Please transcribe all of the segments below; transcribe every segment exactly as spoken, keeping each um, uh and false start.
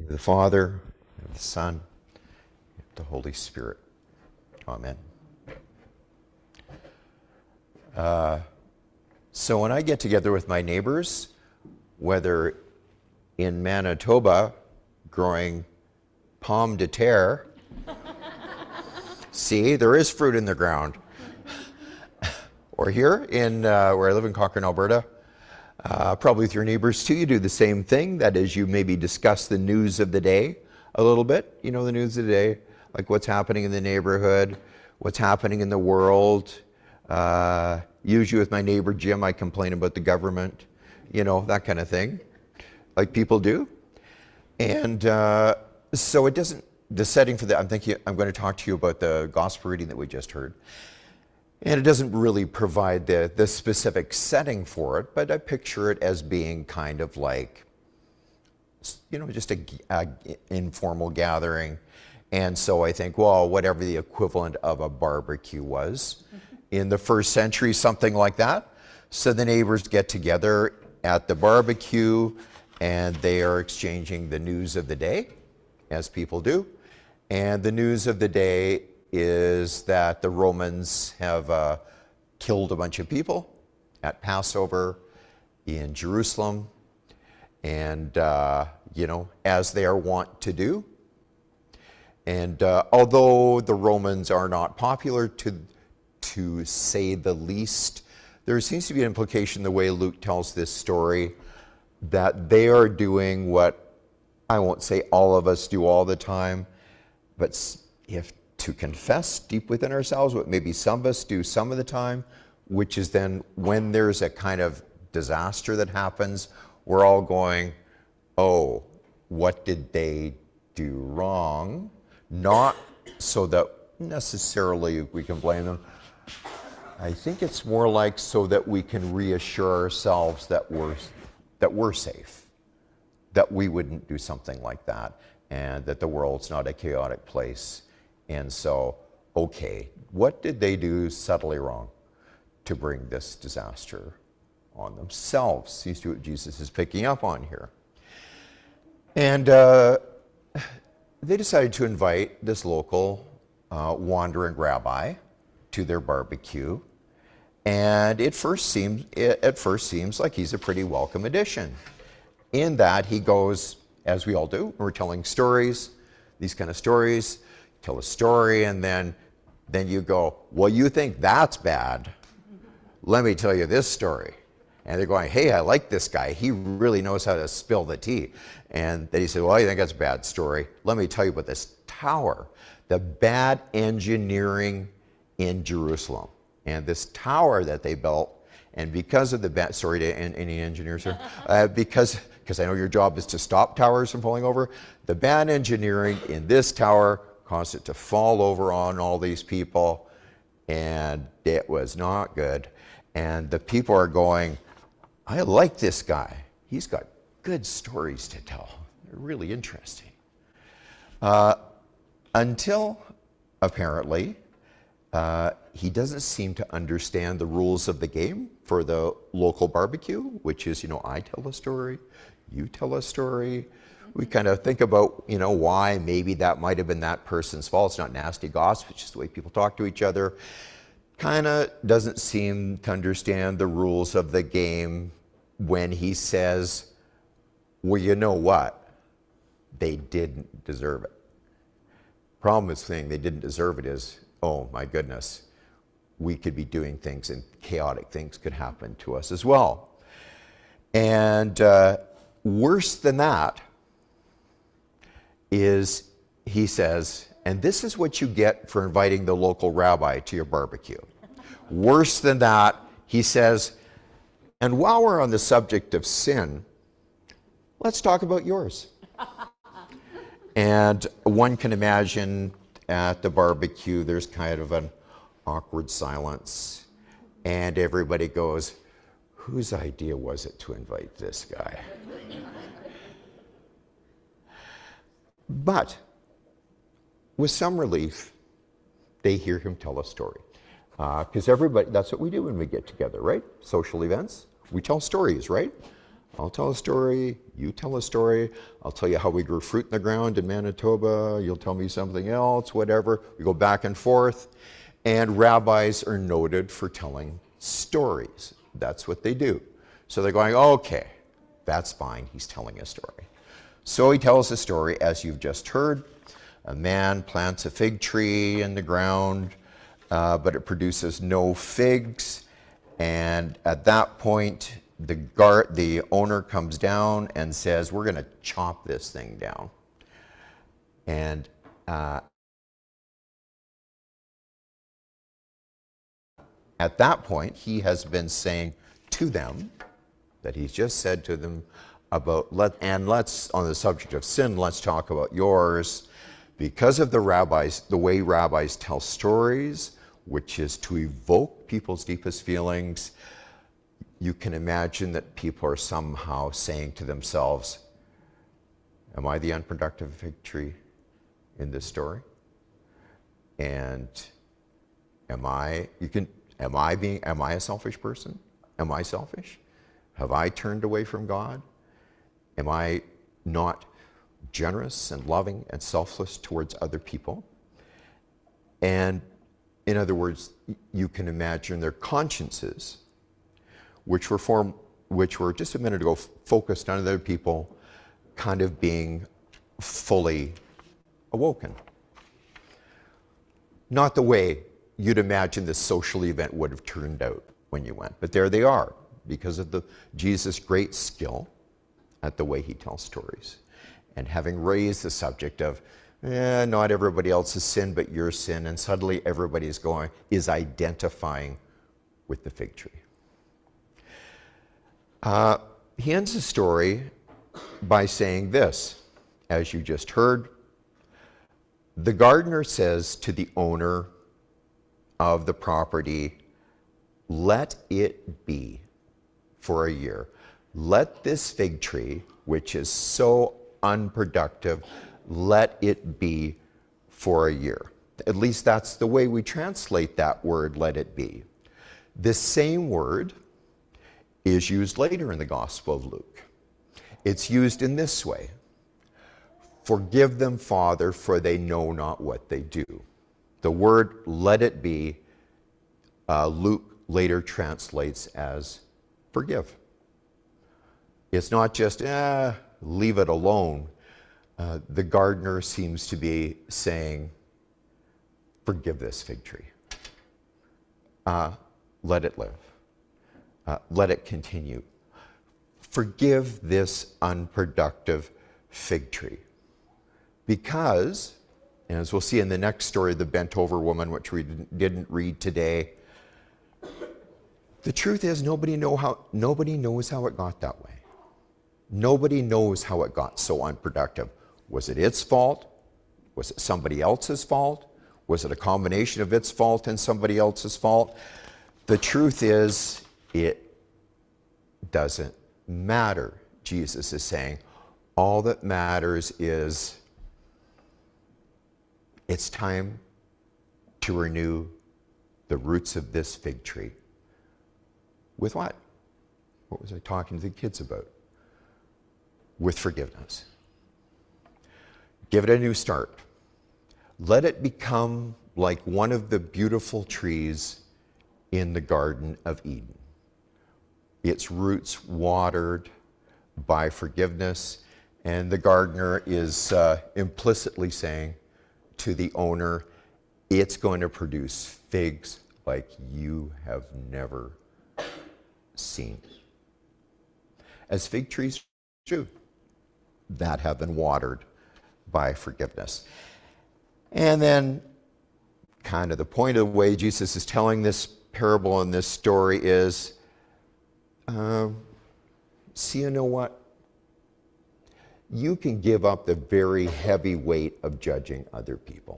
The Father, and the Son, and the Holy Spirit. Amen. Uh, so when I get together with my neighbors, whether in Manitoba growing pomme de terre, see, there is fruit in the ground, or here in uh, where I live in Cochrane, Alberta, Uh, probably with your neighbors too, you do the same thing. That is, you maybe discuss the news of the day a little bit. You know, the news of the day, like what's happening in the neighborhood, what's happening in the world. Uh, usually with my neighbor Jim, I complain about the government, you know, that kind of thing, like people do. And uh, so it doesn't, the setting for that, I'm thinking, I'm going to talk to you about the gospel reading that we just heard. And it doesn't really provide the, the specific setting for it, but I picture it as being kind of like, you know, just a, a informal gathering. And so I think, well, whatever the equivalent of a barbecue was in the first century, something like that. So the neighbors get together at the barbecue and they are exchanging the news of the day, as people do. And the news of the day is that the Romans have uh, killed a bunch of people at Passover in Jerusalem, and uh, you know, as they are wont to do. And uh, although the Romans are not popular, to to say the least, there seems to be an implication the way Luke tells this story that they are doing what I won't say all of us do all the time, but if to confess deep within ourselves what maybe some of us do some of the time, which is then when there's a kind of disaster that happens, we're all going, oh, what did they do wrong? Not so that necessarily we can blame them. I think it's more like so that we can reassure ourselves that we're, that we're safe, that we wouldn't do something like that, and that the world's not a chaotic place. And so, okay, what did they do subtly wrong to bring this disaster on themselves? Seems to be what Jesus is picking up on here. And uh, they decided to invite this local uh, wandering rabbi to their barbecue. And it first seems, it at first seems like he's a pretty welcome addition, in that he goes, as we all do, we're telling stories, these kind of stories, tell a story, and then then you go, well, you think that's bad? Let me tell you this story. And they're going, hey, I like this guy. He really knows how to spill the tea. And then he said, well, you think that's a bad story? Let me tell you about this tower, the bad engineering in Jerusalem. And this tower that they built, and because of the bad, sorry to any engineers here, uh, because because I know your job is to stop towers from falling over, the bad engineering in this tower caused it to fall over on all these people, and it was not good. And the people are going, I like this guy. He's got good stories to tell. They're really interesting. Uh, until, apparently, uh, he doesn't seem to understand the rules of the game for the local barbecue, which is, you know, I tell a story, you tell a story. We kind of think about, you know, why maybe that might have been that person's fault. It's not nasty gossip, it's just the way people talk to each other. Kind of doesn't seem to understand the rules of the game when he says, well, you know what? They didn't deserve it. Problem with saying they didn't deserve it is, oh my goodness, we could be doing things and chaotic things could happen to us as well. And uh, worse than that, is, he says, and this is what you get for inviting the local rabbi to your barbecue. Worse than that, he says, and while we're on the subject of sin, let's talk about yours. And one can imagine at the barbecue, there's kind of an awkward silence, and everybody goes, whose idea was it to invite this guy? But with some relief, they hear him tell a story. Because uh, everybody, that's what we do when we get together, right? Social events, we tell stories, right? I'll tell a story, you tell a story, I'll tell you how we grew fruit in the ground in Manitoba, you'll tell me something else, whatever. We go back and forth. And rabbis are noted for telling stories. That's what they do. So they're going, okay, that's fine, he's telling a story. So he tells a story, as you've just heard. A man plants a fig tree in the ground, uh, but it produces no figs. And at that point, the guard, the owner comes down and says, we're going to chop this thing down. And uh, at that point, he has been saying to them that he's just said to them about, let, and let's, on the subject of sin, let's talk about yours. Because of the rabbis, the way rabbis tell stories, which is to evoke people's deepest feelings, you can imagine that people are somehow saying to themselves, am I the unproductive fig tree in this story? And am I, you can, am I being, am I a selfish person? Am I selfish? Have I turned away from God? Am I not generous and loving and selfless towards other people? And in other words, you can imagine their consciences, which were formed, which were just a minute ago focused on other people, kind of being fully awoken. Not the way you'd imagine this social event would have turned out when you went, but there they are, because of the Jesus' great skill at the way he tells stories. And having raised the subject of, eh, not everybody else's sin but your sin, and suddenly everybody's going, is identifying with the fig tree. Uh, he ends the story by saying this, as you just heard. The gardener says to the owner of the property, let it be for a year. Let this fig tree, which is so unproductive, let it be for a year. At least that's the way we translate that word, let it be. This same word is used later in the Gospel of Luke. It's used in this way. Forgive them, Father, for they know not what they do. The word let it be, uh, Luke later translates as forgive. It's not just, eh, leave it alone. Uh, the gardener seems to be saying, forgive this fig tree. Uh, let it live. Uh, let it continue. Forgive this unproductive fig tree. Because, and as we'll see in the next story, the bent-over woman, which we didn't read today, the truth is nobody know how, nobody knows how it got that way. Nobody knows how it got so unproductive. Was it its fault? Was it somebody else's fault? Was it a combination of its fault and somebody else's fault? The truth is, it doesn't matter. Jesus is saying, all that matters is it's time to renew the roots of this fig tree. With what? What was I talking to the kids about? With forgiveness. Give it a new start. Let it become like one of the beautiful trees in the Garden of Eden. Its roots watered by forgiveness, and the gardener is uh, implicitly saying to the owner, it's going to produce figs like you have never seen. As fig trees do, that have been watered by forgiveness. And then, kind of the point of the way Jesus is telling this parable in this story is, uh, see, you know what? You can give up the very heavy weight of judging other people.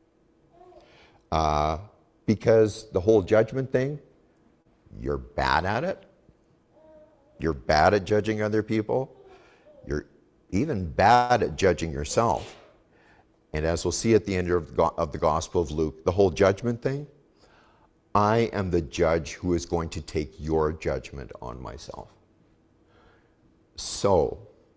Uh, because the whole judgment thing, you're bad at it. You're bad at judging other people. You're even bad at judging yourself. And as we'll see at the end of the Gospel of Luke, the whole judgment thing, I am the judge who is going to take your judgment on myself. so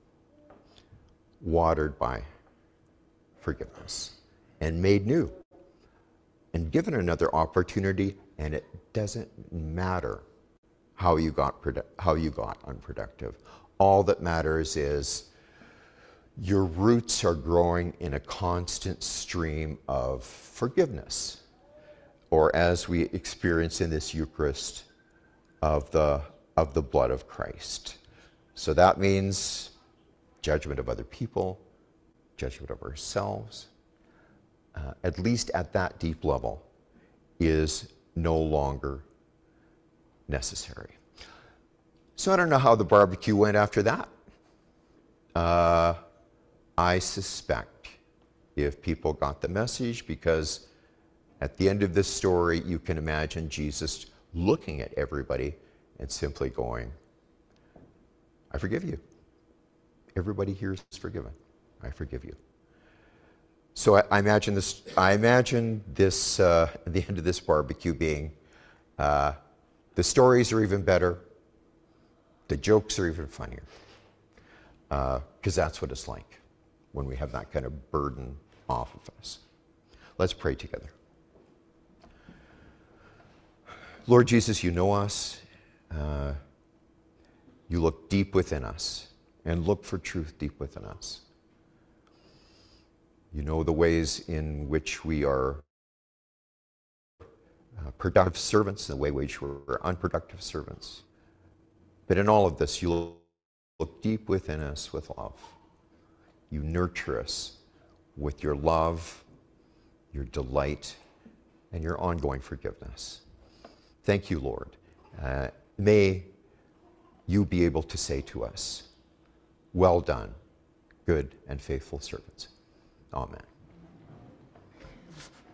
watered by forgiveness and made new and given another opportunity, and it doesn't matter how you got produ- how you got unproductive. All that matters is your roots are growing in a constant stream of forgiveness, or as we experience in this Eucharist, of the of the blood of Christ. So that means judgment of other people, judgment of ourselves, uh, at least at that deep level, is no longer necessary. So I don't know how the barbecue went after that. Uh, I suspect if people got the message, because at the end of this story, you can imagine Jesus looking at everybody and simply going, I forgive you. Everybody here is forgiven. I forgive you. So I, I imagine this, I imagine this, uh, at the end of this barbecue being, uh, the stories are even better, the jokes are even funnier, because uh, that's what it's like when we have that kind of burden off of us. Let's pray together. Lord Jesus, you know us. Uh, you look deep within us and look for truth deep within us. You know the ways in which we are uh, productive servants and the way in which we're unproductive servants. But in all of this, you look deep within us with love. You nurture us with your love, your delight, and your ongoing forgiveness. Thank you, Lord. Uh, may you be able to say to us, well done, good and faithful servants. Amen.